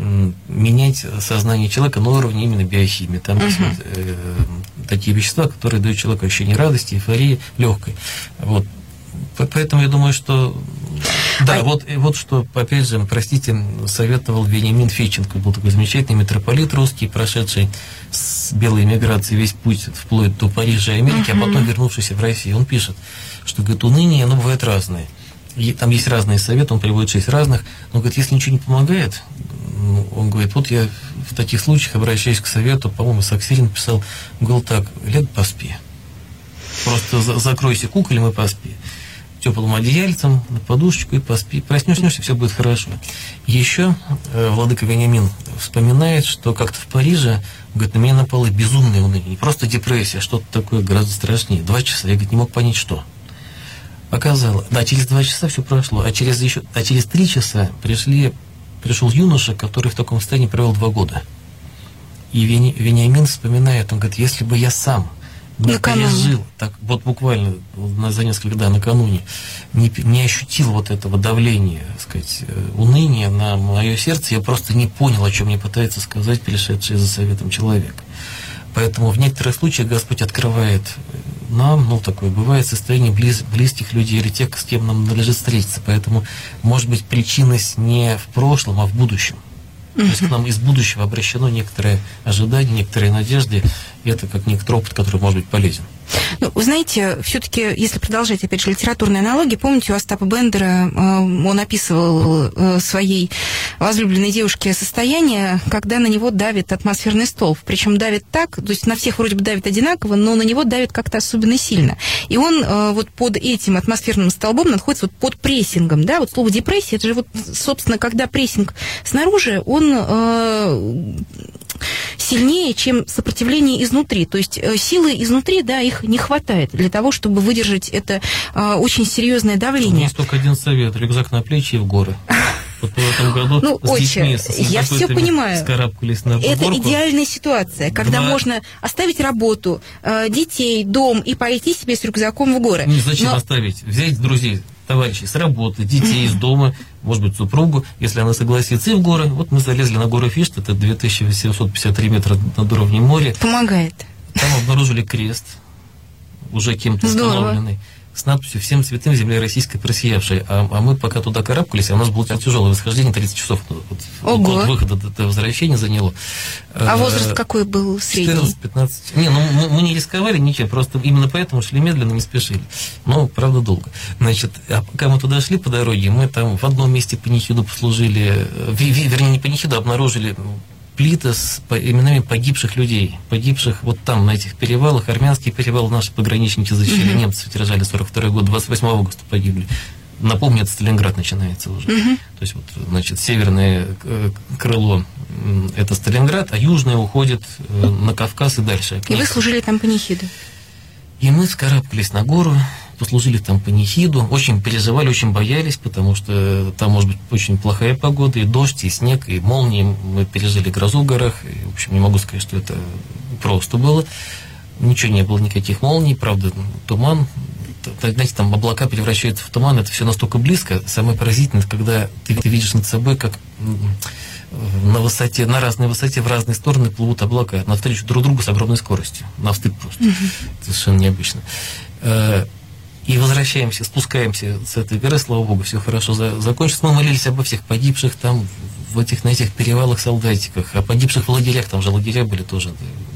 менять сознание человека на уровне именно биохимии. Там uh-huh. есть вот, э, такие вещества, которые дают человеку ощущение радости, эйфории, легкой. Вот. Поэтому я думаю, что... Да, а... вот, вот что, опять же, простите, советовал Вениамин Федченко, был такой замечательный митрополит русский, прошедший с белой эмиграции весь путь вплоть до Парижа и Америки, uh-huh. а потом вернувшийся в Россию. Он пишет, что, говорит, уныние, оно бывает разное. И там есть разные советы, он приводит шесть разных, но, говорит, если ничего не помогает, он говорит, вот я в таких случаях обращаюсь к совету, по-моему, Саксирин писал, говорил так, ляг, поспи. Просто за- закройся куколем и поспи. Теплым одеяльцем, на подушечку и поспи. Проснешься, все будет хорошо. Еще э, владыка Вениамин вспоминает, что как-то в Париже, говорит, на меня напало безумное уныние, не просто депрессия, а что-то такое гораздо страшнее. Два часа, я, говорит, не мог понять, что. Оказалось, да, через два часа все прошло, а через, еще, а через три часа пришли, пришел юноша, который в таком состоянии провел два года. И Вени, Вениамин вспоминает, он говорит, если бы я сам не пережил, так вот буквально за несколько дней накануне, не, не ощутил вот этого давления, так сказать, уныния на мое сердце, я просто не понял, о чем мне пытается сказать пришедший за советом человек. Поэтому в некоторых случаях Господь открывает нам, ну, такое бывает, состояние близ, близких людей или тех, с кем нам надлежит встретиться. Поэтому, может быть, причинность не в прошлом, а в будущем. То есть к нам из будущего обращено некоторое ожидание, некоторые надежды, и это как некоторый опыт, который может быть полезен. Ну, вы знаете, все-таки, если продолжать, опять же, литературные аналогии, помните, у Остапа Бендера он описывал своей возлюбленной девушке состояние, когда на него давит атмосферный столб. Причем давит так, то есть на всех вроде бы давит одинаково, но на него давит как-то особенно сильно. И он вот под этим атмосферным столбом находится вот под прессингом. Да? Вот слово депрессия, это же вот, собственно, когда прессинг снаружи, он сильнее, чем сопротивление изнутри. То есть силы изнутри, да, их не хватает для того, чтобы выдержать это а, очень серьезное давление. У меня есть только один совет: рюкзак на плечи и в горы. Вот в этом году ну, с детьми, с я все понимаю. Скарабкались на это горку. Идеальная ситуация, когда Два... можно оставить работу, детей, дом и пойти себе с рюкзаком в горы. Ну, зачем Но... оставить? Взять друзей, товарищей с работы, детей из дома, может быть, супругу, если она согласится, и в горы. Вот мы залезли на гору Фишт, это две тысячи восемьсот пятьдесят три метра над уровнем моря. Помогает. Там обнаружили крест, уже кем-то установленный, с надписью «Всем святым земля российская просиявшая». А, а мы пока туда карабкались, а у нас было тяжелое восхождение, тридцать часов вот, от выхода до, до возвращения заняло. А возраст какой был средний? четырнадцать-пятнадцать. Не, ну мы, мы не рисковали ничем, просто именно поэтому шли медленно, не спешили. Но, правда, долго. Значит, а пока мы туда шли по дороге, мы там в одном месте панихиду послужили, вернее, не панихиду, а обнаружили плиты с именами погибших людей, погибших вот там, на этих перевалах. Армянские перевалы наши пограничники защищали, mm-hmm. немцы держали, сорок второй год, двадцать восьмого августа погибли. Напомню, это Сталинград начинается уже. Mm-hmm. То есть, вот, значит, северное крыло – это Сталинград, а южное уходит на Кавказ и дальше. И вы служили там панихиду? И мы вскарабкались на гору, послужили там панихиду, очень переживали, очень боялись, потому что там может быть очень плохая погода, и дождь, и снег, и молнии. Мы пережили грозу в горах, и, в общем, не могу сказать, что это просто было. Ничего не было, никаких молний, правда, туман. Знаете, там облака превращаются в туман, это все настолько близко. Самое поразительное, когда ты, ты видишь над собой, как на высоте, на разной высоте, в разные стороны плывут облака навстречу друг другу с огромной скоростью. Навстык просто. Mm-hmm. Это совершенно необычно. И возвращаемся, спускаемся с этой горы, слава богу, все хорошо закончилось. Мы молились обо всех погибших там, в этих, на этих перевалах, солдатиках, о погибших в лагерях, там же лагеря были тоже,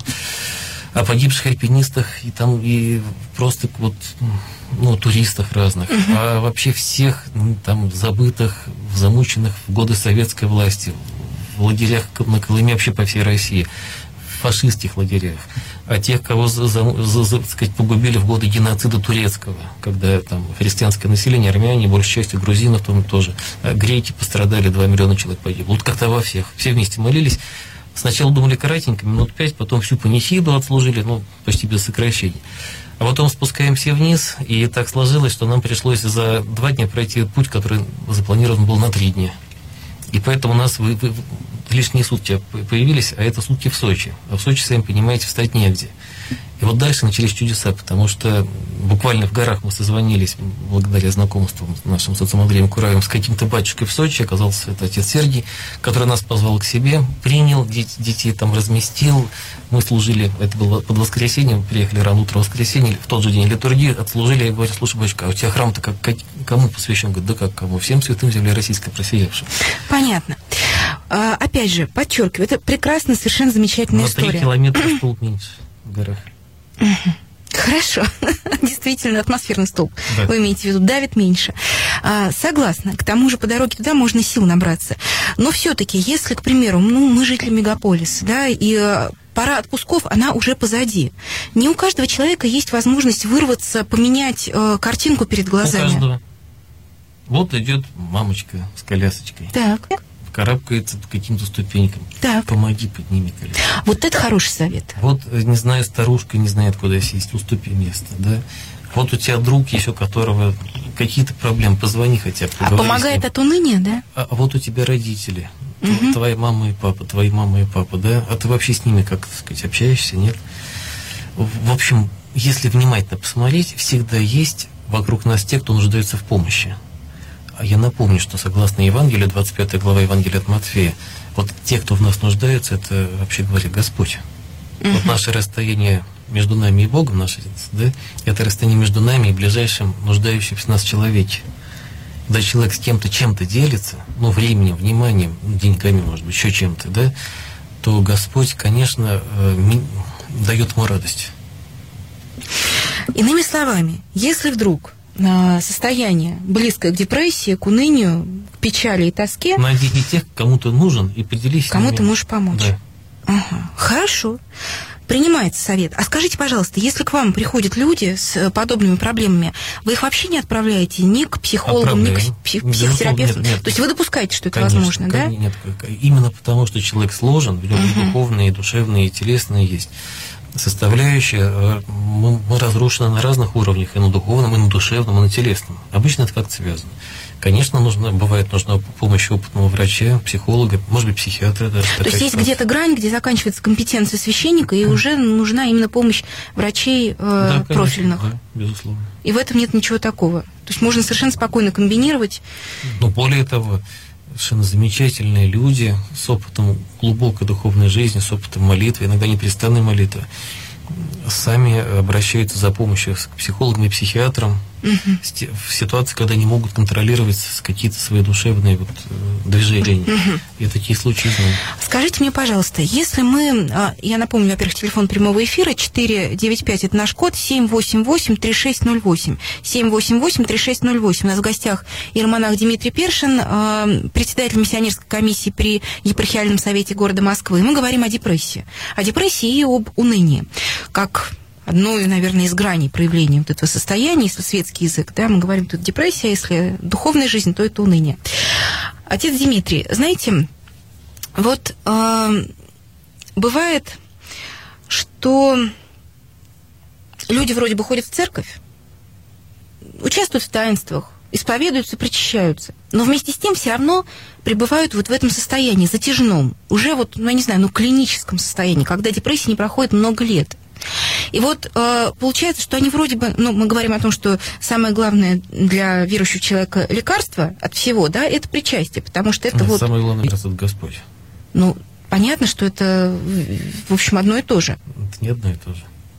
о погибших альпинистах, и там и просто вот, ну, туристах разных, uh-huh. а вообще всех там забытых, замученных в годы советской власти, в лагерях на Колыме, вообще по всей России, в фашистских лагерях, а тех, кого за, за, за, за, так сказать, погубили в годы геноцида турецкого, когда там христианское население, армяне, большей частью грузинов там тоже, а греки пострадали, два миллиона человек погибло. Вот как-то во всех, все вместе молились. Сначала думали коротенько, минут пять, потом всю панихиду отслужили, ну, почти без сокращений. А потом спускаемся вниз, и так сложилось, что нам пришлось за два дня пройти путь, который запланирован был на три дня. И поэтому у нас вы, вы, лишние сутки появились, а это сутки в Сочи. А в Сочи, сами понимаете, встать негде. И вот дальше начались чудеса, потому что буквально в горах мы созвонились, благодаря знакомству с нашим с отцом Андреем Кураевым, с каким-то батюшкой в Сочи. Оказался это отец Сергий, который нас позвал к себе, принял, детей там разместил. Мы служили, это было под воскресенье, приехали рано утром в воскресенье, в тот же день литургии, отслужили. Я говорю: слушай, батюшка, а у тебя храм-то как, как, кому посвящен? Говорит: да как кому? Всем святым земля российская просиявшая. Понятно. А, опять же, подчеркиваю, это прекрасная, совершенно замечательная на история. На три километра столб меньше в горах. Хорошо. Действительно, атмосферный столб. Да. Вы имеете в виду, давит меньше. А, согласна. К тому же по дороге туда можно сил набраться. Но все-таки, если, к примеру, ну, мы жители мегаполиса, да, и пора отпусков, она уже позади. Не у каждого человека есть возможность вырваться, поменять э, картинку перед глазами. У каждого. Вот идет мамочка с колясочкой. Так. Карабкается по каким-то ступенькам. Так. Помоги, подними колено. Вот это хороший совет. Вот, не знаю, старушка не знает, куда сесть, уступи место, да. Вот у тебя друг еще, которого какие-то проблемы, позвони хотя бы. А помогает от уныния, да? А, а вот у тебя родители, угу. твоя мама и папа, твои мама и папа, да. А ты вообще с ними, как, так сказать, общаешься, нет? В общем, если внимательно посмотреть, всегда есть вокруг нас те, кто нуждается в помощи. А я напомню, что согласно Евангелию, двадцать пятая глава Евангелия от Матфея, вот те, кто в нас нуждается, это, вообще говоря, Господь. Uh-huh. Вот наше расстояние между нами и Богом, наше, да, это расстояние между нами и ближайшим нуждающимся в нас человеке. Когда человек с кем-то чем-то делится, ну, временем, вниманием, деньгами, может быть, еще чем-то, да, то Господь, конечно, дает ему радость. Иными словами, если вдруг состояние близкое к депрессии, к унынию, к печали и тоске... Найди тех, кому ты нужен, и поделись с ними. Кому ты можешь помочь. Да. Ага. Хорошо. Принимается совет. А скажите, пожалуйста, если к вам приходят люди с подобными проблемами, вы их вообще не отправляете ни к психологам, ни к псих- психотерапевтам? Нет, нет. То есть вы допускаете, что это Конечно, возможно, да? Нет, именно потому, что человек сложен, в нем uh-huh. и духовные, и душевные, и телесные есть составляющие. Мы, мы разрушены на разных уровнях, и на духовном, и на душевном, и на телесном. Обычно это как-то связано. Конечно, нужно, бывает, нужна помощь опытного врача, психолога, может быть, психиатра даже. То есть есть где-то грань, где заканчивается компетенция священника, и mm. уже нужна именно помощь врачей э, да, конечно, профильных. Да, безусловно. И в этом нет ничего такого. То есть можно совершенно спокойно комбинировать. Но более того, совершенно замечательные люди с опытом глубокой духовной жизни, с опытом молитвы, иногда непрестанной молитвы, сами обращаются за помощью к психологам и психиатрам uh-huh. в ситуации, когда не могут контролировать какие-то свои душевные вот, движения. Uh-huh. Я такие случаи знаю. Скажите мне, пожалуйста, если мы, я напомню, во-первых, телефон прямого эфира четыре девять пять, это наш код, семь восемь восемь три шесть ноль восемь, семь восемь восемь три шесть ноль восемь. У нас в гостях иеромонах Дмитрий Першин, председатель миссионерской комиссии при епархиальном совете города Москвы. И мы говорим о депрессии. О депрессии и об унынии. Как одной, наверное, из граней проявления вот этого состояния, если светский язык, да, мы говорим тут депрессия, если духовная жизнь, то это уныние. Отец Дмитрий, знаете, вот э, бывает, что люди вроде бы ходят в церковь, участвуют в таинствах, исповедуются, причащаются, но вместе с тем все равно пребывают вот в этом состоянии затяжном, уже вот, ну, я не знаю, ну, клиническом состоянии, когда депрессия не проходит много лет. И вот э, получается, что они вроде бы, ну, мы говорим о том, что самое главное для верующего человека лекарство от всего, да, это причастие, потому что это Нет, вот... Самое главное, это Господь. Ну, понятно, что это, в общем, одно и то же. Это не одно и то же.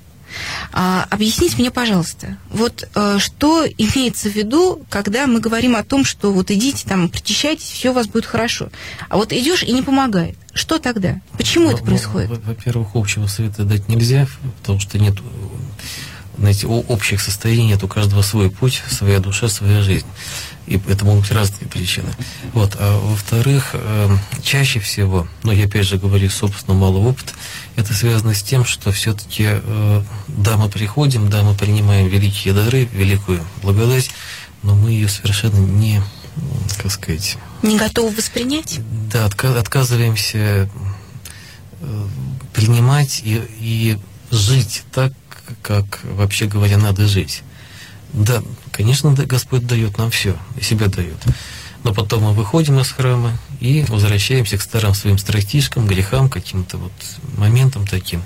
А, объясните мне, пожалуйста, вот а, что имеется в виду, когда мы говорим о том, что вот идите там, причащайтесь, все у вас будет хорошо. А вот идешь и не помогает. Что тогда? Почему ну, это происходит? Ну, во-первых, общего совета дать нельзя, потому что нет, знаете, общих состояний, нет у каждого свой путь, своя душа, своя жизнь. И это могут быть разные причины. Вот. А во-вторых, э, чаще всего, ну, я опять же говорю, собственно, малого опыта, это связано с тем, что все-таки, э, да, мы приходим, да, мы принимаем великие дары, великую благодать, но мы ее совершенно не, как сказать... Не готовы воспринять? Да, отка- отказываемся э, принимать и, и жить так, как, вообще говоря, надо жить. Да, конечно, Господь дает нам все, и себя дает. Но потом мы выходим из храма и возвращаемся к старым своим страстишкам, грехам, каким-то вот моментам таким.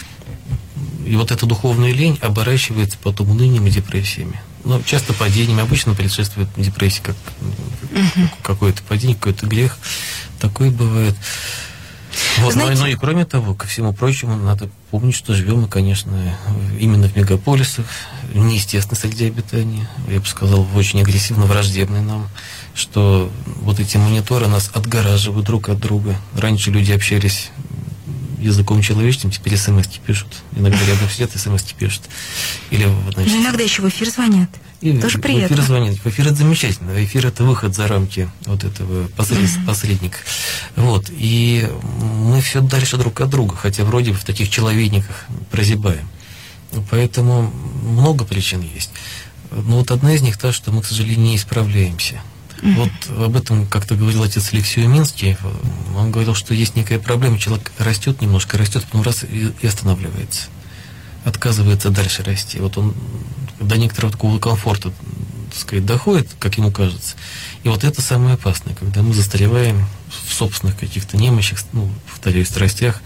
И вот эта духовная лень оборачивается потом унынием и депрессиями. Но часто падениями, обычно предшествует депрессия, как uh-huh. какое-то падение, какой-то грех. Такое бывает. Вот, Знаете... но, но и кроме того, ко всему прочему, надо помнить, что живем мы, конечно, именно в мегаполисах, в неестественной среде обитания, я бы сказал, в очень агрессивно враждебной нам, что вот эти мониторы нас отгораживают друг от друга. Раньше люди общались языком человеческим, теперь смс-ки пишут. Иногда рядом сидят, смс-ки пишут. Или, значит, но иногда еще в эфир звонят. И тоже приятно. В эфир звонят. В эфир это замечательно. В эфир это выход за рамки вот этого посред... mm-hmm. посредника. Вот. И мы все дальше друг от друга, хотя вроде бы в таких человейниках прозябаем. Поэтому много причин есть. Но вот одна из них та, что мы, к сожалению, не исправляемся. Mm-hmm. Вот об этом как-то говорил отец Алексей Уминский. Он говорил, что есть некая проблема, человек растет немножко, растет, потом раз и останавливается. Отказывается дальше расти. Вот он до некоторого такого комфорта, так сказать, доходит, как ему кажется. И вот это самое опасное, когда мы застареваем в собственных каких-то немощах, ну, повторяю, страстях.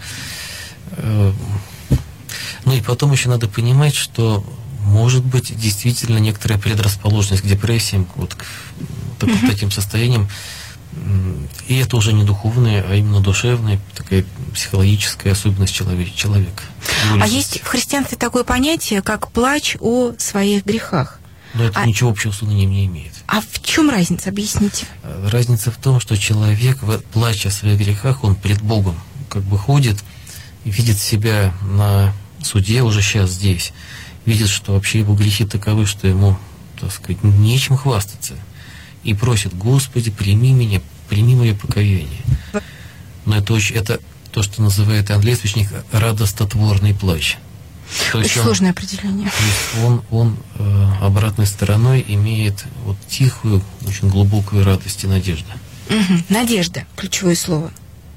Ну и потом еще надо понимать, что может быть действительно некоторая предрасположенность к депрессиям, вот к таким, mm-hmm. таким состояниям. И это уже не духовное, а именно душевное, такая психологическая особенность человека. А есть в христианстве такое понятие, как плач о своих грехах. Но это а... ничего общего с унынием не имеет. А в чем разница? Объясните. Разница в том, что человек, плача о своих грехах, он пред Богом как бы ходит и видит себя на суде уже сейчас здесь. Видит, что вообще его грехи таковы, что ему, так сказать, нечем хвастаться. И просит: Господи, прими меня, прими мое покаяние. Но это, очень, это то, что называет английский радостотворный плач. То Очень он, сложное определение. Он, он э, обратной стороной имеет вот тихую, очень глубокую радость и надежду. Угу. Надежда, ключевое слово.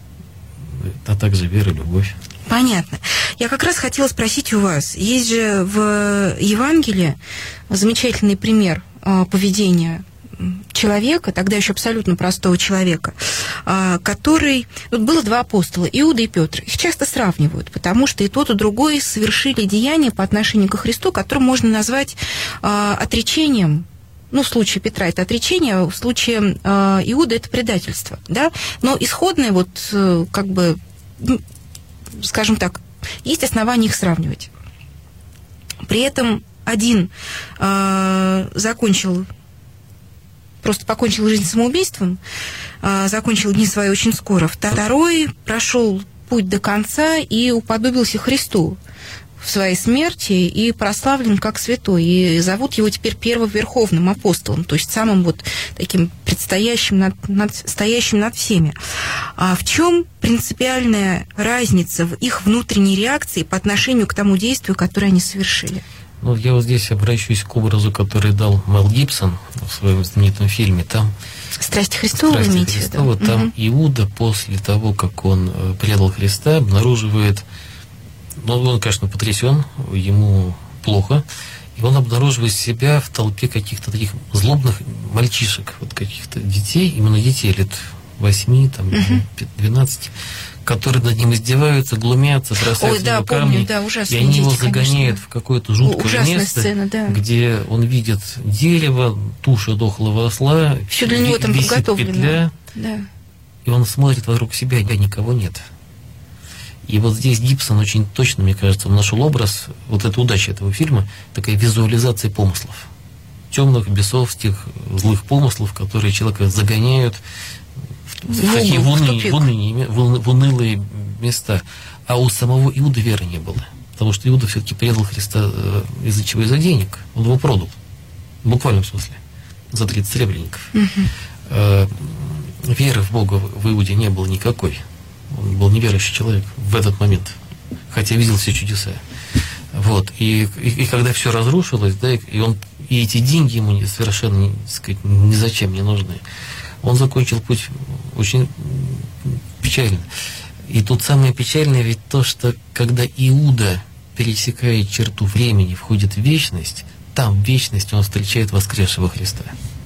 А также вера и любовь. Понятно. Я как раз хотела спросить у вас, есть же в Евангелии замечательный пример э, поведения человека, тогда еще абсолютно простого человека, который... Вот было два апостола, Иуда и Петр. Их часто сравнивают, потому что и тот, и другой совершили деяния по отношению к Христу, которое можно назвать отречением. Ну, в случае Петра это отречение, в случае Иуда это предательство, да? Но исходное, вот, как бы, скажем так, есть основания их сравнивать. При этом один закончил просто покончил жизнь самоубийством, закончил дни свои очень скоро. Второй прошел путь до конца и уподобился Христу в своей смерти и прославлен как святой. И зовут его теперь первоверховным апостолом, то есть самым вот таким предстоящим над, над, стоящим над всеми. А в чем принципиальная разница в их внутренней реакции по отношению к тому действию, которое они совершили? Ну, я вот здесь обращусь к образу, который дал Мел Гибсон в своем знаменитом фильме. Там «Страсти Христовы», «Страсти вы имеете в Христовы», виду? там угу. Иуда после того, как он предал Христа, обнаруживает, ну, он, конечно, потрясен, ему плохо, и он обнаруживает себя в толпе каких-то таких злобных мальчишек, вот каких-то детей, именно детей лет восьми, там, угу. двенадцати, которые над ним издеваются, глумятся, бросают Ой, да, его камни, помню, да, ужасные и они дети, его загоняют конечно. в какое-то жуткое Ужасная место, сцена, да. где он видит дерево, тушу дохлого осла, все для него там подготовлено. Петля, да. и он смотрит вокруг себя, и никого нет. И вот здесь Гибсон очень точно, мне кажется, нашел образ, вот эта удача этого фильма, такая визуализация помыслов. Темных, бесовских, злых помыслов, которые человека загоняют в, в такие в, уны, в, уны, в унылые места. А у самого Иуды веры не было. Потому что Иуда все-таки предал Христа из-за чего? Из-за денег. Он его продал. В буквальном смысле. За тридцать серебряников. Угу. Веры в Бога в Иуде не было никакой. Он был неверующий человек в этот момент. Хотя видел все чудеса. Вот. И, и, и когда все разрушилось, да, и, он, и эти деньги ему совершенно, так сказать, ни зачем не нужны, он закончил путь очень печально. И тут самое печальное ведь то, что когда Иуда пересекает черту времени, входит в вечность, там в вечности он встречает воскресшего Христа.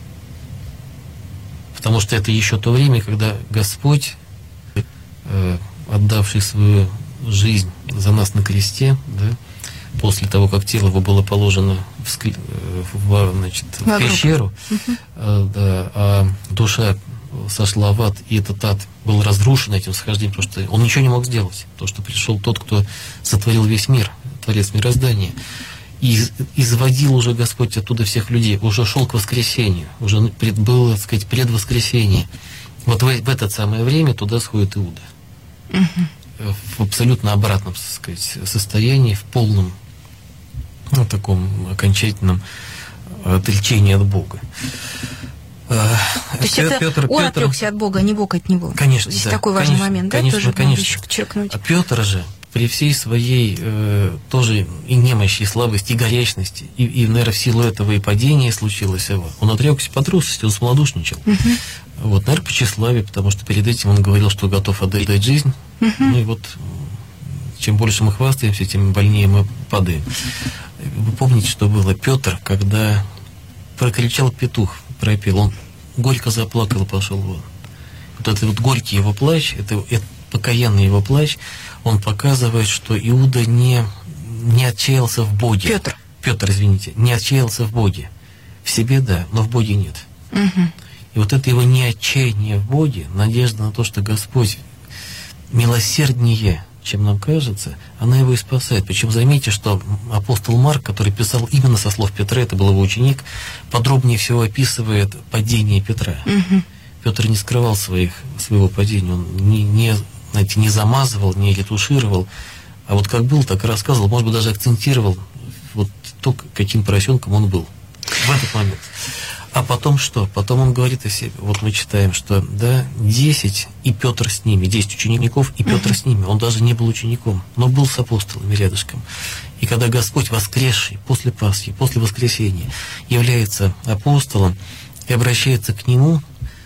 Потому что это еще то время, когда Господь, э, отдавший свою жизнь за нас на кресте, да, после того, как тело его было положено в, скле... в, значит, в пещеру, угу. э, да, а душа сошла в ад, и этот ад был разрушен этим схождением, потому что он ничего не мог сделать. Потому что пришел тот, кто сотворил весь мир, Творец мироздания. И изводил уже Господь оттуда всех людей, уже шел к воскресению, уже было, так сказать, предвоскресение. Вот в, в это самое время туда сходит Иуда. Угу. В абсолютно обратном, так сказать, состоянии, в полном, ну, таком окончательном отречении от Бога. То есть Петр, это Петр, он Петр... отрекся от Бога, а не Бог от него. Конечно, здесь да, такой важный конечно, момент, да, конечно, тоже конечно. надо еще подчеркнуть. А Петр же при всей своей э, тоже и немощи, и слабости, и горячности, и, и, наверное, в силу этого и падение случилось его. Он отрекся по трусости, он смолодушничал. Угу. Вот, наверное, по тщеславию, потому что перед этим он говорил, что готов отдать жизнь. Угу. Ну и вот, чем больше мы хвастаемся, тем больнее мы падаем. Вы помните, что было? Петр, когда прокричал петух, пропел, он горько заплакал и пошел вон. Вот этот вот горький его плач, это, это покаянный его плач, он показывает, что Иуда не, не отчаялся в Боге. Петр. Петр, извините, не отчаялся в Боге. В себе да, но в Боге нет. Угу. И вот это его неотчаяние в Боге, надежда на то, что Господь милосерднее, чем нам кажется, она его и спасает. Причем заметьте, что апостол Марк, который писал именно со слов Петра, это был его ученик, подробнее всего описывает падение Петра. Угу. Петр не скрывал своих, своего падения, он не, не, знаете, не замазывал, не ретушировал, а вот как был, так и рассказывал, может быть, даже акцентировал вот то, каким поросенком он был в этот момент. А потом что? Потом он говорит о себе. Вот мы читаем, что да, десять, и Петр с ними, десять учеников, и Петр uh-huh. с ними. Он даже не был учеником, но был с апостолами рядышком. И когда Господь, воскресший после Пасхи, после воскресения, является апостолом и обращается к нему,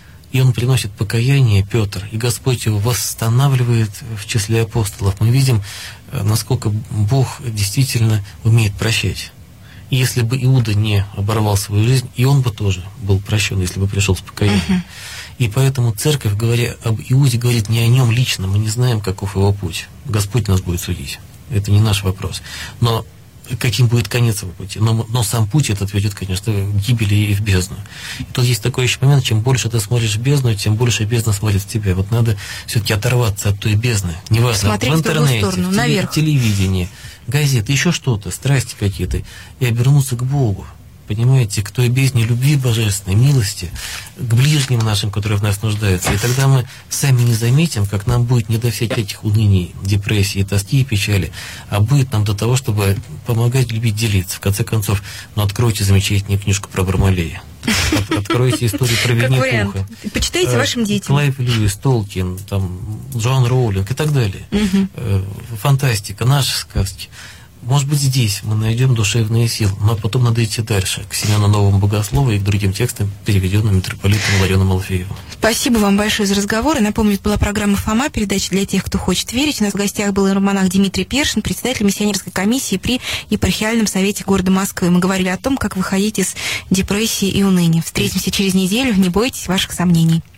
и он приносит покаяние, Петр, и Господь его восстанавливает в числе апостолов. Мы видим, насколько Бог действительно умеет прощать. И если бы Иуда не оборвал свою жизнь, и он бы тоже был прощен, если бы пришел с покаянием. Uh-huh. И поэтому церковь, говоря об Иуде, говорит не о нем лично, мы не знаем, каков его путь. Господь нас будет судить. Это не наш вопрос. Но каким будет конец его пути? Но, но сам путь этот ведет, конечно, к гибели и в бездну. И тут есть такой еще момент, чем больше ты смотришь в бездну, тем больше бездна смотрит в тебя. Вот надо все-таки оторваться от той бездны. Неважно, смотреть в интернете, в, сторону, в теле, телевидении, газеты, еще что-то, страсти какие-то, и обернуться к Богу. Понимаете, к той бездне любви божественной, милости, к ближним нашим, которые в нас нуждаются. И тогда мы сами не заметим, как нам будет не до всяких этих уныний, депрессий, тоски и печали, а будет нам до того, чтобы помогать, любить, делиться. В конце концов, ну, откройте замечательную книжку про Бармалея. От, откройте историю про Винни-Пуха. Почитайте вашим детям. Клайв Льюис, Толкин, там, Джоан Роулинг и так далее. Угу. Фантастика, наши сказки. Может быть, здесь мы найдем душевные силы, но потом надо идти дальше, к Семену Новому Богослову и к другим текстам, переведенным митрополитом Иларионом Алфеевым. Спасибо вам большое за разговор. И напомню, это была программа «Фома», передача для тех, кто хочет верить. У нас в гостях был иеромонах Дмитрий Першин, председатель миссионерской комиссии при епархиальном совете города Москвы. Мы говорили о том, как выходить из депрессии и уныния. Встретимся через неделю. Не бойтесь ваших сомнений.